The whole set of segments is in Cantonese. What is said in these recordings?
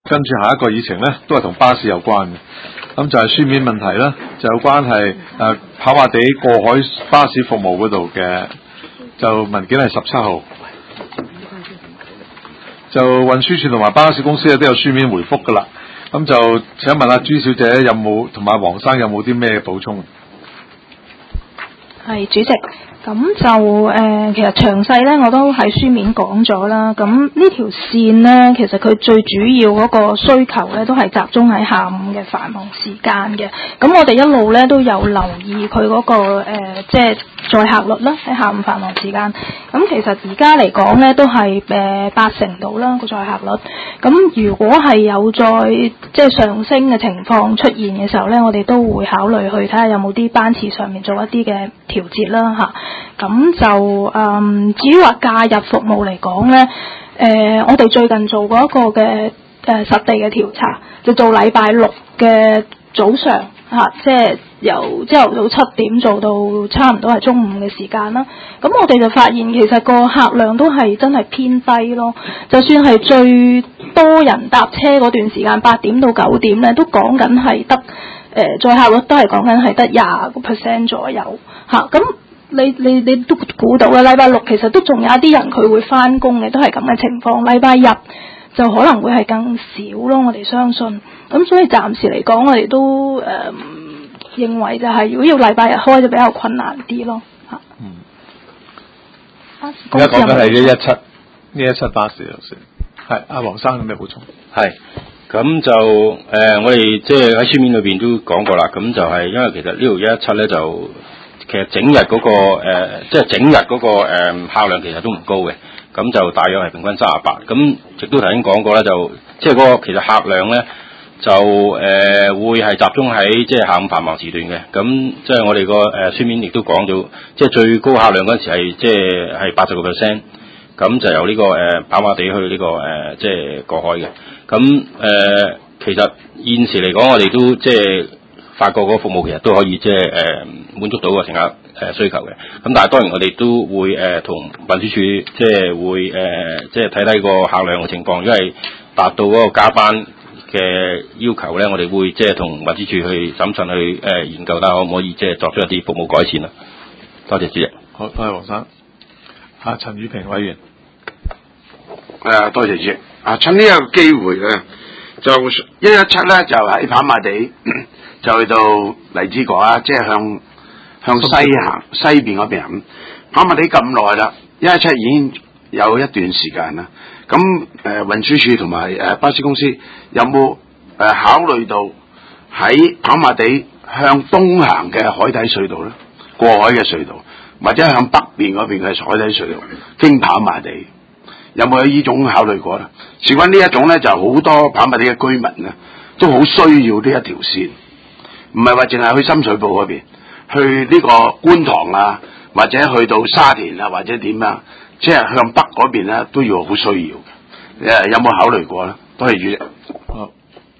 跟住下一個議程咧，都係同巴士有關嘅。咁就係書面問題啦，就有關係跑馬地過海巴士服務嗰度嘅，就文件係17號。就運輸署同埋巴士公司咧都有書面回覆噶啦。咁就請問阿朱小姐有冇同埋黃生有冇啲咩補充？ 係主席。咁就其實詳細咧我都喺書面講咗啦。咁呢條線咧，其實佢最主要嗰個需求咧，都係集中喺下午嘅繁忙時間嘅。咁我哋一路咧都有留意佢嗰個即係載客率啦，喺下午繁忙時間。咁其實而家嚟講咧，都係80%到啦個載客率。咁如果係有再即係上升嘅情況出現嘅時候咧，我哋都會考慮去睇下有冇啲班次上面做一啲嘅調節啦嚇。咁就至於話假日服務嚟講咧，我哋最近做過一個嘅實地嘅調查，就做禮拜六嘅早上嚇，即係由朝頭早7點做到差唔多係中午嘅時間啦。咁我哋就發現其實個客量都係真係偏低咯。就算係最多人搭車嗰段時間8點到9點咧，都講緊係得載客率都係講緊係得20% 左右嚇。咁你都估到啦，禮拜六其實都仲有一啲人佢會返工嘅，都係咁嘅情況。禮拜日就可能會係更少咯，我哋相信。咁所以暫時嚟講，我哋都認為就係如果要禮拜日開就比較困難啲咯嚇。 而家講緊係117巴士頭先。係阿黃生有咩補充？ 係。咁就我哋即係喺書面裏邊都講過啦。咁就係因為其實呢條117咧就。其實整日嗰個即係整日嗰個客量其實都唔高嘅，咁就大約係平均38。咁亦都頭先講過咧，就即係嗰個其實客量咧就會係集中喺即係下午繁忙時段嘅。咁即係我哋個書面亦都講咗，即係最高客量嗰陣時係即係80%。咁就由呢個跑馬地去呢個即係過海嘅。咁其實現時嚟講，我哋都即係發覺嗰個服務其實都可以即係滿足到個乘客需求嘅。咁但係當然我哋都會同運輸署即係會即係睇睇個客量嘅情況，因為達到嗰個加班嘅要求咧，我哋會即係同運輸署去審慎去研究睇下可唔可以即係作出一啲服務改善啦。多謝主席。 好，多謝黃生。陳宇平委員。 多謝主席。趁呢個機會咧，就117咧就喺跑馬地就去到荔枝角啊，即係向西行西邊嗰邊行。跑馬地咁耐啦，117已經有一段時間啦。咁運輸署同埋巴士公司有冇考慮到喺跑馬地向東行嘅海底隧道咧，過海嘅隧道，或者向北邊嗰邊嘅海底隧道經跑馬地？有冇呢種考慮過咧？事關呢一種咧，就好多跑馬地嘅居民咧，都好需要呢一條線，唔係話淨係去深水埗嗰邊，去呢個觀塘啊，或者去到沙田啊，或者點啊，即係向北嗰邊咧都要好需要嘅。有冇考慮過咧？多謝主席。 好，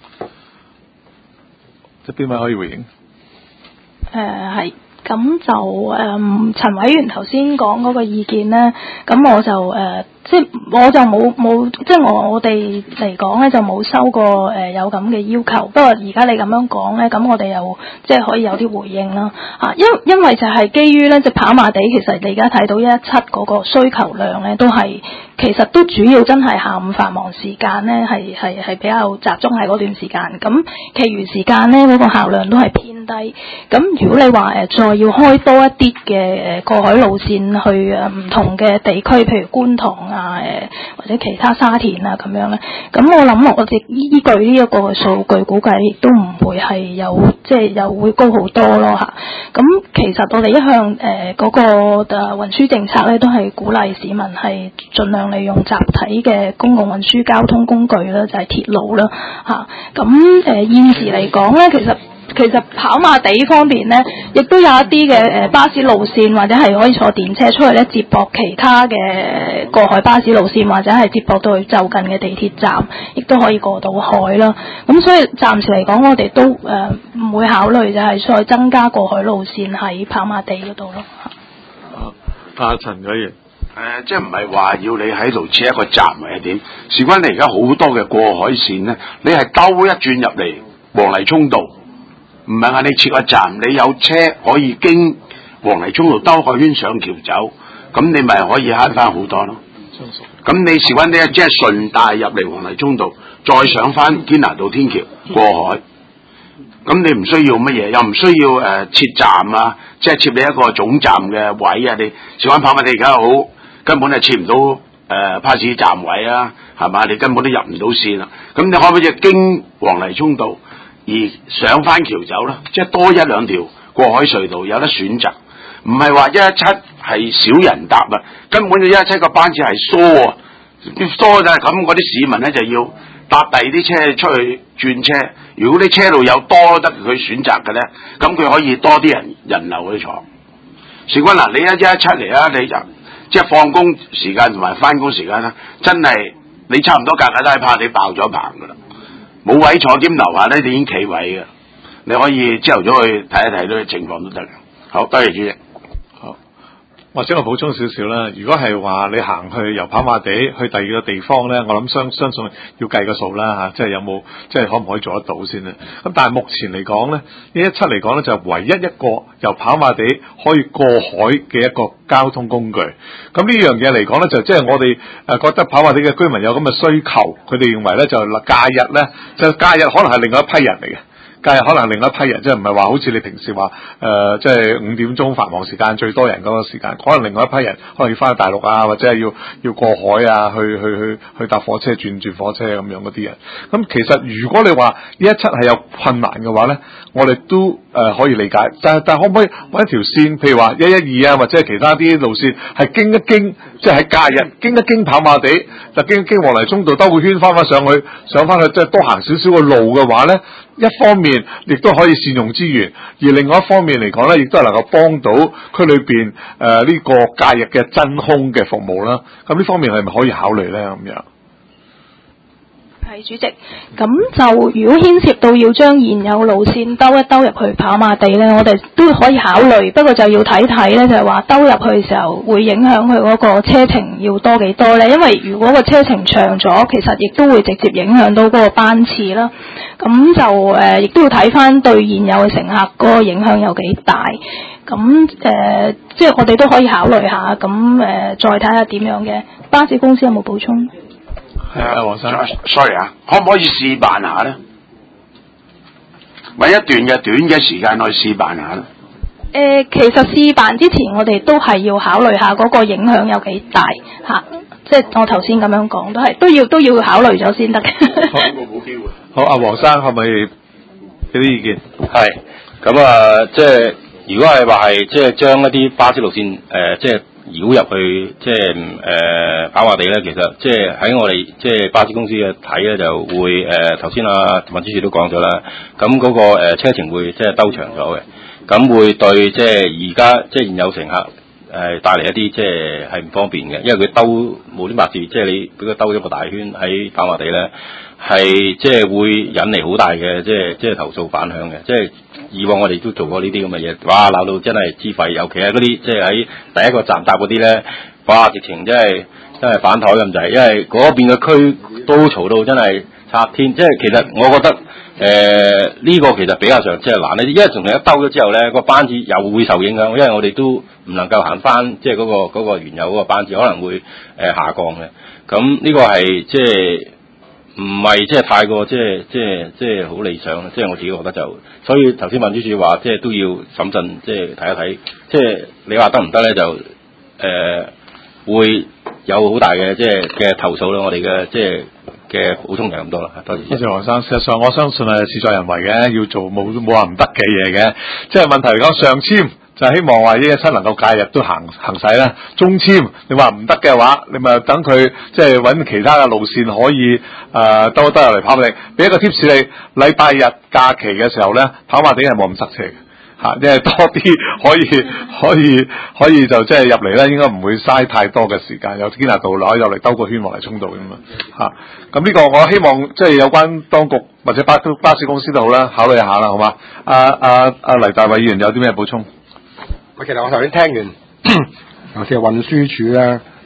即邊位可以回應？ 係。咁就陳委員頭先講嗰個意見咧，咁我就即係我就冇即係我哋嚟講咧就冇收過有咁嘅要求。不過而家你咁樣講咧，咁我哋又即係可以有啲回應啦嚇。因為就係基於咧，就跑馬地其實你而家睇到117嗰個需求量咧，都係其實都主要真係下午繁忙時間咧，係比較集中喺嗰段時間。咁其餘時間咧嗰個客量都係偏低。咁如果你話再要開多一啲嘅過海路線去唔同嘅地區，譬如觀塘啊或者其他沙田啊咁樣咧，咁我諗我哋依據呢一個數據估計，亦都唔會係有即係又會高好多咯嚇。咁其實我哋一向嗰個運輸政策咧，都係鼓勵市民係盡量利用集體嘅公共運輸交通工具啦，就係鐵路啦嚇。咁現時嚟講咧，其實跑馬地方面咧，亦都有一啲嘅巴士路線，或者係可以坐電車出去咧接駁其他嘅過海巴士路線，或者係接駁到去就近嘅地鐵站，亦都可以過到海啦。咁所以暫時嚟講，我哋都唔會考慮就係再增加過海路線喺跑馬地嗰度咯。 陳委員。 即係唔係話要你喺度設一個站或者點？事關你而家好多嘅過海線咧，你係兜一轉入嚟黃泥涌道，唔係話你設個站，你有車可以經黃泥涌道兜個圈上橋走，咁你咪可以慳翻好多咯。咁你事關呢，即係順帶入嚟黃泥涌道，再上翻堅拿道天橋過海。咁你唔需要乜嘢，又唔需要設站啊，即係設你一個總站嘅位啊。你事關跑馬地而家好，根本係設唔到巴士站位啊，係嘛？你根本都入唔到線啦。咁你可唔可以經黃泥涌道而上翻橋走啦？即係多一兩條過海隧道有得選擇，唔係話117係少人搭啊，根本就117個班次係疏啊，疏就係咁，嗰啲市民咧就要搭第二啲車出去轉車。如果啲車路有多得佢選擇嘅咧，咁佢可以多啲人流去坐。事關嗱，你117嚟啊，你就即係放工時間同埋翻工時間啦，真係你差唔多架都係怕你爆咗棚噶啦，冇位坐兼樓下咧，你已經企位嘅，你可以朝頭早去睇一睇啲情況都得嘅。好，多謝主席。 或者我補充少少啦，如果係話你行去由跑馬地去第二個地方咧，我諗相信要計個數啦嚇，即係有冇即係可唔可以做得到先咧？咁但係目前嚟講咧，117嚟講咧就係唯一一個由跑馬地可以過海嘅一個交通工具。咁呢樣嘢嚟講咧，就即係我哋覺得跑馬地嘅居民有咁嘅需求，佢哋認為咧就假日咧，就假日可能係另外一批人嚟嘅。假日可能另一批人，即係唔係話好似你平時話即係5點鐘繁忙時間最多人嗰個時間，可能另外一批人可能要翻去大陸啊，或者係要過海啊，去搭火車轉火車咁樣嗰啲人。咁其實如果你話117係有困難嘅話咧，我哋都可以理解，但係可唔可以揾一條線，譬如話112啊，或者係其他啲路線係經一經，即係喺假日經一經跑馬地，就經黃泥涌道兜個圈翻返上去，即係多行少少嘅路嘅話咧，一方面亦都可以善用資源，而另外一方面嚟講咧，亦都係能夠幫到區裏邊呢個假日嘅真空嘅服務啦。咁呢方面係咪可以考慮咧？咁樣係主席，咁就如果牽涉到要將現有路線兜一兜入去跑馬地咧，我哋都可以考慮，不過就要睇睇咧，就係話兜入去嘅時候會影響佢嗰個車程要多幾多咧？因為如果個車程長咗，其實亦都會直接影響到嗰個班次啦。咁就亦都要睇翻對現有嘅乘客嗰個影響有幾大。咁即係我哋都可以考慮下，咁再睇下點樣嘅。巴士公司有冇補充？ 係啊，黃生 ，sorry 啊，可唔可以試辦下咧？揾一段短嘅時間去試辦下咧？ 其實試辦之前，我哋都係要考慮下嗰個影響有幾大嚇，即係我頭先咁樣講，都要考慮咗先得嘅。 冇機會。 好，阿黃生可唔可以俾啲意見？ 係，咁即係如果係話係即係將一啲巴士路線即係繞入去即係跑馬地咧，其實即係喺我哋即係巴士公司嘅睇咧，就會頭先阿運輸署都講咗啦，咁嗰個車程會即係兜長咗嘅，咁會對即係而家即係現有乘客帶嚟一啲即係唔方便嘅，因為佢兜無端白事，即係你俾佢兜咗個大圈喺跑馬地咧，係即係會引嚟好大嘅即係投訴反響嘅，即係以往我哋都做過呢啲咁嘅嘢，哇鬧到真係支肺，尤其係嗰啲即係喺第一個站搭嗰啲咧，哇直情真係反台咁滯，因為嗰邊嘅區都嘈到真係拆天，即係其實我覺得呢個其實比較上即係難咧，因為從一兜咗之後咧，個班次又會受影響，因為我哋都唔能夠行翻即係嗰個原有嗰個班次，可能會下降嘅。咁呢個係即係唔係即係太過即係好理想，即係我自己覺得就，所以頭先運輸署話即係都要審慎即係睇一睇，即係你話得唔得咧就會有好大嘅即係嘅投訴啦，我哋嘅即係嘅補充就咁多啦，多謝。 多謝黃生，事實上我相信係事在人為嘅，要做冇話唔得嘅嘢嘅，即係問題嚟講上簽。就希望話117能夠假日都行使啦，中簽你話唔得嘅話，你咪等佢即係揾其他嘅路線可以兜入嚟跑馬地。俾一個 tips 你，禮拜日假期嘅時候咧，跑馬地係冇咁塞車嘅嚇，因為多啲可以就即係入嚟咧，應該唔會嘥太多嘅時間。有堅拿道可以入嚟兜個圈黃泥涌道咁嘛嚇。咁呢個我希望即係有關當局或者巴士公司都好啦，考慮一下啦，好嘛？阿黎大偉議員有啲咩補充？ 其實我頭先聽完頭先運輸署咧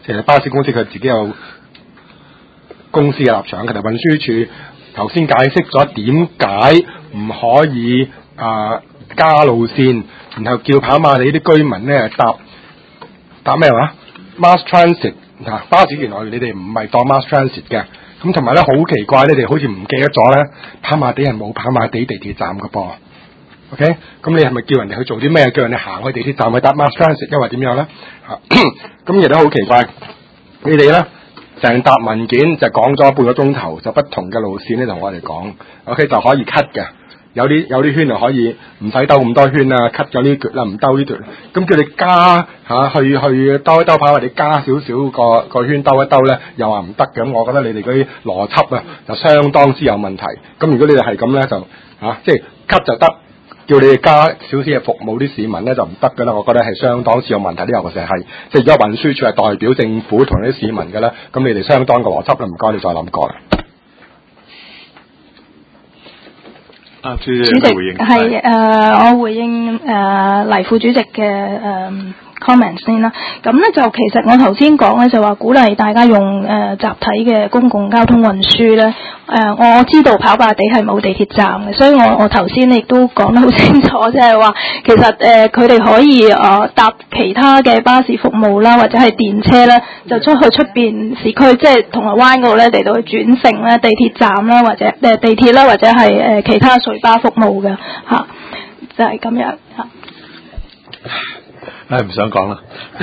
其實巴士公司佢自己有公司嘅立場，其實運輸署頭先解釋咗點解唔可以加路線，然後叫跑馬地啲居民咧搭咩話 mass transit 巴士原來你哋唔係當 mass transit 嘅，咁同埋咧好奇怪，你哋好似唔記得咗咧，跑馬地係冇跑馬地地鐵站嘅噃。OK， 咁你係咪叫人哋去做啲咩？叫人哋行去地鐵站去搭 mass transit，因為點樣咧？咁亦都好奇怪，你哋咧成沓文件就講咗半個鐘頭，就不同嘅路線咧同我哋講 ，OK 就可以 cut 嘅。有啲圈就可以唔使兜咁多圈啦 ，cut 咗呢橛啦，唔兜呢橛。咁叫你加去兜一兜跑，或者加少少個圈兜一兜咧，又話唔得嘅。咁我覺得你哋嗰啲邏輯啊，就相當之有問題。咁如果你哋係咁咧，就即係 cut 就得。叫你哋加少少嘅服務啲市民咧就唔得㗎啦，我覺得係相當之有問題。呢個其實係即係而家運輸署係代表政府同啲市民嘅啦，咁你哋相當嘅邏輯啦，唔該你再諗過啦。 主席係我回應黎副主席嘅comment 先啦，咁咧就其實我頭先講咧就話鼓勵大家用集體嘅公共交通運輸咧，我知道跑馬地係冇地鐵站嘅，所以我頭先亦都講得好清楚，即係話其實佢哋可以搭其他嘅巴士服務啦，或者係電車咧，就出邊市區，即係銅鑼灣嗰度咧嚟到去轉乘咧地鐵站啦，或者地鐵啦，或者係其他隧巴服務嘅嚇，就係咁樣嚇。 唔想講啦，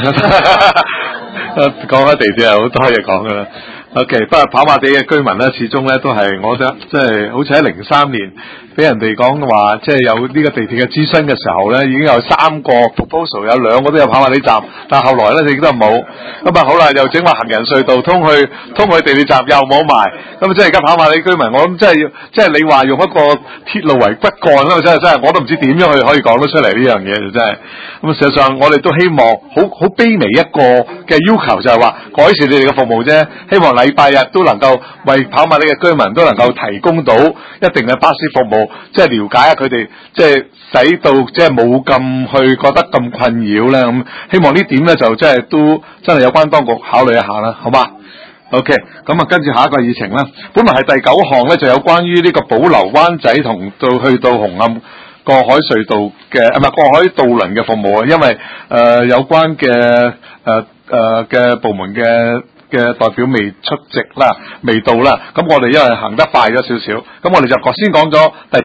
講開地鐵係好多嘢講噶啦。OK， 不過跑馬地嘅居民咧，始終咧都係，我覺得即係好似喺03年俾人哋講話，即係有呢個地鐵嘅諮詢嘅時候咧，已經有3個 proposal， 有2個都有跑馬地站，但後來咧亦都冇。咁好啦，又整話行人隧道通去地鐵站又冇埋。咁即係而家跑馬地居民，我諗即係你話用一個鐵路為骨幹啦，真係我都唔知點樣去可以講得出嚟呢樣嘢就真係。咁事實上我哋都希望好卑微一個嘅要求就係話改善你哋嘅服務啫，希望禮拜日都能夠為跑馬地嘅居民都能夠提供到一定嘅巴士服務，即係了解下佢哋，即係使到即係冇咁去覺得咁困擾咧。咁希望呢點咧就即係都真係有關當局考慮一下啦，好嘛 ？OK， 咁跟住下一個議程啦。本來係第9項咧，就有關於呢個保留灣仔同去到紅磡過海隧道嘅過海渡輪嘅服務啊，因為有關嘅部門嘅代表未出席啦，未到啦，咁我哋因為行得快咗少少，咁我哋就先講咗第